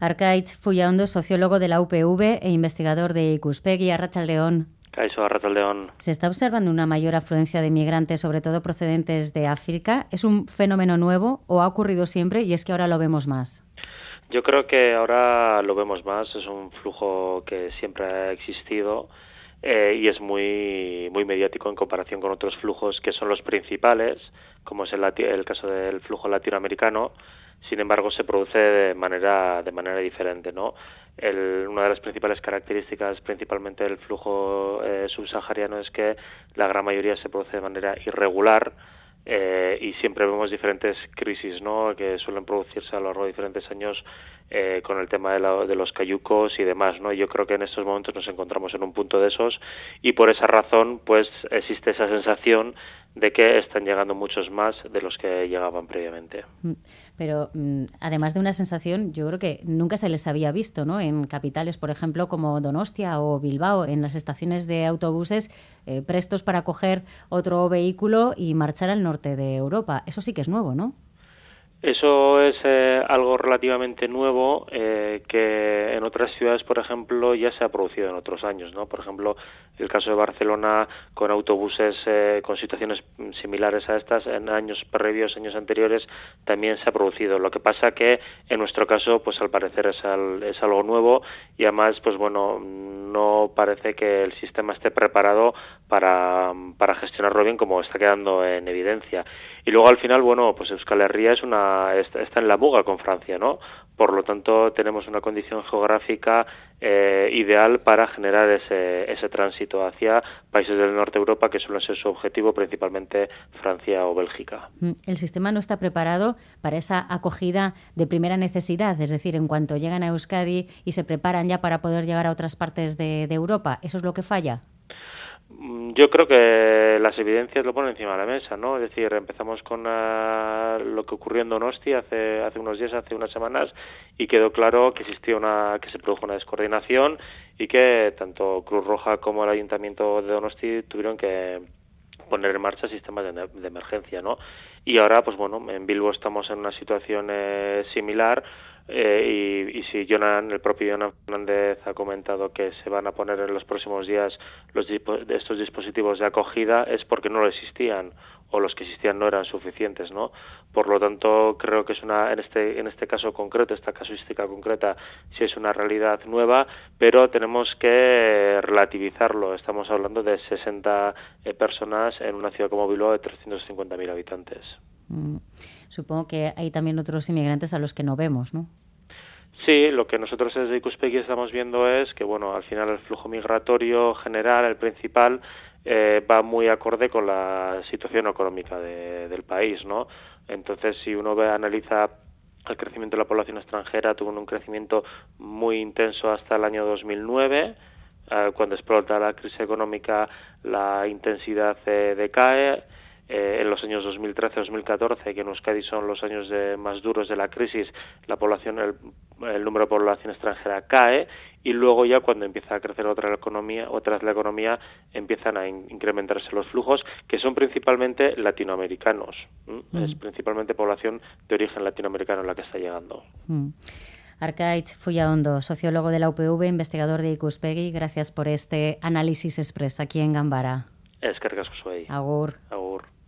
Arkaitz Fullaondo, sociólogo de la UPV e investigador de Ikuspegi. Arratsaldeon. Kaixo, arratsaldeon. Se está observando una mayor afluencia de migrantes, sobre todo procedentes de África. ¿Es un fenómeno nuevo o ha ocurrido siempre y es que ahora lo vemos más? Yo creo que ahora lo vemos más. Es un flujo que siempre ha existido y es muy mediático en comparación con otros flujos que son los principales, como es el caso del flujo latinoamericano. Sin embargo, se produce de manera diferente, ¿no? Una de las principales características, principalmente del flujo subsahariano, es que la gran mayoría se produce de manera irregular y siempre vemos diferentes crisis, ¿no?, que suelen producirse a lo largo de diferentes años con el tema de los cayucos y demás, ¿no? Yo creo que en estos momentos nos encontramos en un punto de esos y por esa razón pues existe esa sensación de que están llegando muchos más de los que llegaban previamente. Pero además de una sensación, yo creo que nunca se les había visto, ¿no?, en capitales, por ejemplo, como Donostia o Bilbao, en las estaciones de autobuses prestos para coger otro vehículo y marchar al norte de Europa. Eso sí que es nuevo, ¿no? Eso es algo relativamente nuevo que en otras ciudades, por ejemplo, ya se ha producido en otros años, ¿no? Por ejemplo, el caso de Barcelona con autobuses con situaciones similares a estas en años previos, años anteriores, también se ha producido. Lo que pasa que en nuestro caso, pues al parecer es algo nuevo y además, pues bueno, no parece que el sistema esté preparado para gestionarlo bien, como está quedando en evidencia. Y luego al final, bueno, pues Euskal Herria está en la muga con Francia, ¿no? Por lo tanto, tenemos una condición geográfica ideal para generar ese tránsito hacia países del norte de Europa, que suelen ser su objetivo, principalmente Francia o Bélgica. El sistema no está preparado para esa acogida de primera necesidad, es decir, en cuanto llegan a Euskadi y se preparan ya para poder llegar a otras partes de Europa. ¿Eso es lo que falla? Yo creo que las evidencias lo ponen encima de la mesa, ¿no? Es decir, empezamos con lo que ocurrió en Donosti hace unos días, hace unas semanas, y quedó claro que que se produjo una descoordinación y que tanto Cruz Roja como el Ayuntamiento de Donosti tuvieron que poner en marcha sistemas de emergencia, ¿no? Y ahora, pues bueno, en Bilbo estamos en una situación similar. Y si el propio Jonan Fernández ha comentado que se van a poner en los próximos días estos dispositivos de acogida, es porque no lo existían o los que existían no eran suficientes, ¿no? Por lo tanto, creo que es en este caso concreto, esta casuística concreta, sí es una realidad nueva, pero tenemos que relativizarlo. Estamos hablando de 60 personas en una ciudad como Bilbao de 350.000 habitantes. Supongo que hay también otros inmigrantes a los que no vemos, ¿no? Sí, lo que nosotros desde Ikuspegi estamos viendo es que, bueno, al final el flujo migratorio general, el principal, va muy acorde con la situación económica del país, ¿no? Entonces, si uno analiza el crecimiento de la población extranjera, tuvo un crecimiento muy intenso hasta el año 2009, cuando explota la crisis económica la intensidad decae. En los años 2013-2014, que en Euskadi son los años más duros de la crisis, el número de población extranjera cae y luego ya cuando empieza a crecer otra la economía empiezan a incrementarse los flujos, que son principalmente latinoamericanos. Es principalmente población de origen latinoamericano la que está llegando. Arkaitz Fullaondo, sociólogo de la UPV, investigador de Ikuspegi, gracias por este análisis express aquí en Ganbara. Eskerrik asko zuei. Agur. Agur.